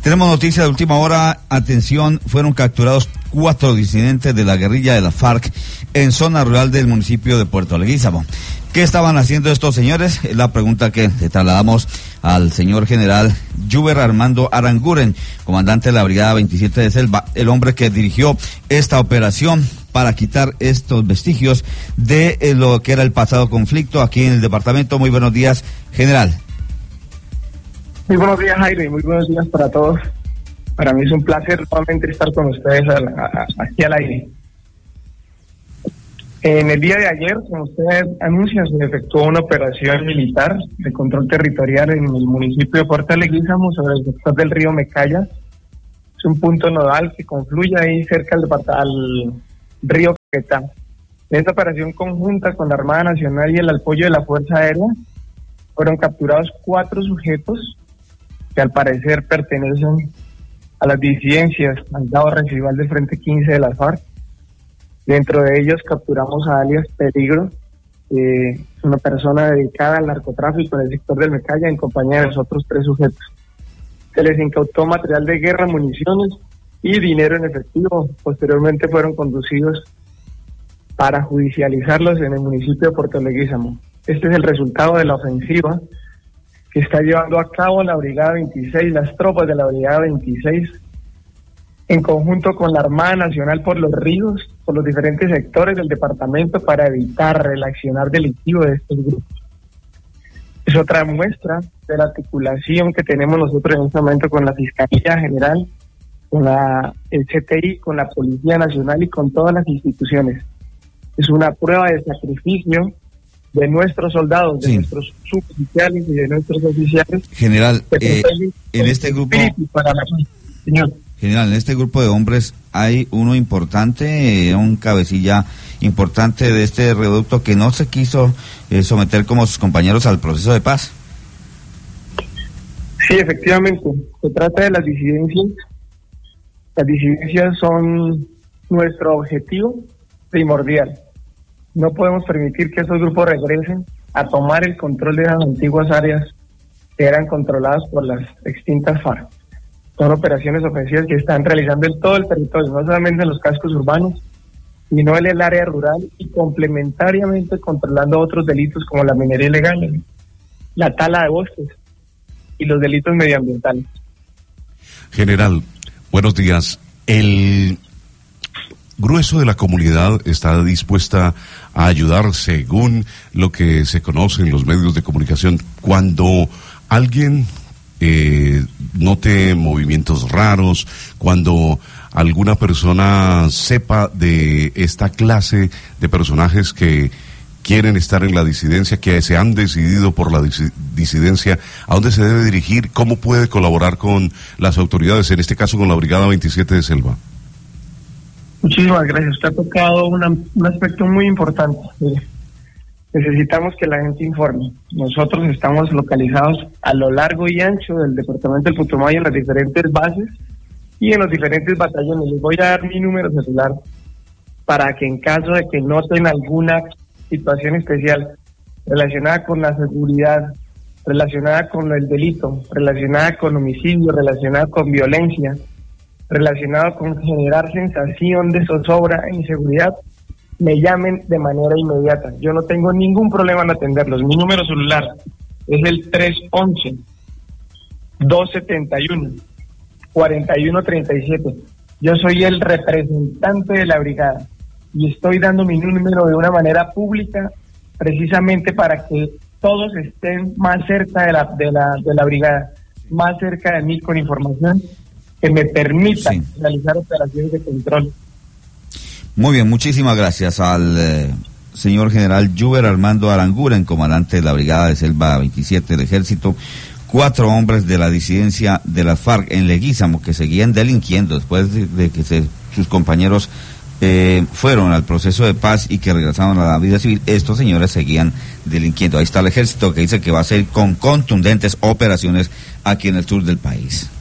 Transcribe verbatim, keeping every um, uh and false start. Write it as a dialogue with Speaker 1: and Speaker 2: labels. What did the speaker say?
Speaker 1: Tenemos noticias de última hora. Atención, fueron capturados cuatro disidentes de la guerrilla de la FARC en zona rural del municipio de Puerto Leguízamo. ¿Qué estaban haciendo estos señores? Es la pregunta que le trasladamos al señor general Juber Armando Aranguren, comandante de la Brigada veintisiete de Selva, el hombre que dirigió esta operación para quitar estos vestigios de lo que era el pasado conflicto aquí en el departamento. Muy buenos días, general.
Speaker 2: Muy buenos días, Jaime, muy buenos días para todos. Para mí es un placer nuevamente estar con ustedes a, a, aquí al aire. En el día de ayer, como usted anuncia, se efectuó una operación militar de control territorial en el municipio de Puerto Leguízamo sobre el sector del río Mecaya. Es un punto nodal que confluye ahí cerca al, al río Caquetá. En esta operación conjunta con la Armada Nacional y el apoyo de la Fuerza Aérea, fueron capturados cuatro sujetos que al parecer pertenecen a las disidencias al lado residual del Frente quince de la FARC. Dentro de ellos capturamos a alias Peligro, que es una persona dedicada al narcotráfico en el sector del Mecaya en compañía de los otros tres sujetos. Se les incautó material de guerra, municiones y dinero en efectivo. Posteriormente fueron conducidos para judicializarlos en el municipio de Puerto Leguízamo. Este es el resultado de la ofensiva que está llevando a cabo la Brigada veintiséis, las tropas de la Brigada veintiséis, en conjunto con la Armada Nacional por los ríos, por los diferentes sectores del departamento, para evitar el accionar delictivo de estos grupos. Es otra muestra de la articulación que tenemos nosotros en este momento con la Fiscalía General, con la el C T I, con la Policía Nacional y con todas las instituciones. Es una prueba de sacrificio de nuestros soldados, de sí. nuestros suboficiales y de nuestros oficiales.
Speaker 1: General, eh, en este grupo,
Speaker 2: para la... Señor.
Speaker 1: General, en este grupo de hombres hay uno importante, eh, un cabecilla importante de este reducto que no se quiso eh, someter como sus compañeros al proceso de paz.
Speaker 2: Sí, efectivamente, se trata de las disidencias. Las disidencias son nuestro objetivo primordial. No podemos permitir que esos grupos regresen a tomar el control de las antiguas áreas que eran controladas por las extintas FARC. Son operaciones ofensivas que están realizando en todo el territorio, no solamente en los cascos urbanos, sino en el área rural y complementariamente controlando otros delitos como la minería ilegal, la tala de bosques y los delitos medioambientales.
Speaker 3: General, buenos días. El grueso de la comunidad está dispuesta a ayudar según lo que se conoce en los medios de comunicación. Cuando alguien eh, note movimientos raros, cuando alguna persona sepa de esta clase de personajes que quieren estar en la disidencia, que se han decidido por la dis- disidencia, ¿a dónde se debe dirigir? ¿Cómo puede colaborar con las autoridades, en este caso con la Brigada veintisiete de Selva?
Speaker 2: Muchísimas gracias. Usted ha tocado una, un aspecto muy importante. Eh, necesitamos que la gente informe. Nosotros estamos localizados a lo largo y ancho del departamento del Putumayo en las diferentes bases y en los diferentes batallones. Les voy a dar mi número celular para que en caso de que noten alguna situación especial relacionada con la seguridad, relacionada con el delito, relacionada con homicidio, relacionada con violencia, relacionado con generar sensación de zozobra e inseguridad, me llamen de manera inmediata. Yo no tengo ningún problema en atenderlos. Mi número celular es el tres once, dos setenta y uno, cuarenta y uno treinta y siete. Yo soy el representante de la brigada y estoy dando mi número de una manera pública precisamente para que todos estén más cerca de la, de la, de la brigada, más cerca de mí con información que me permita sí. realizar operaciones de control.
Speaker 1: Muy bien, muchísimas gracias al eh, señor general Juber Armando Aranguren, comandante de la Brigada de Selva veintisiete del Ejército. Cuatro hombres de la disidencia de las FARC en Leguízamo que seguían delinquiendo después de, de que se, sus compañeros eh, fueron al proceso de paz y que regresaron a la vida civil. Estos señores seguían delinquiendo. Ahí está el Ejército que dice que va a ser con contundentes operaciones aquí en el sur del país.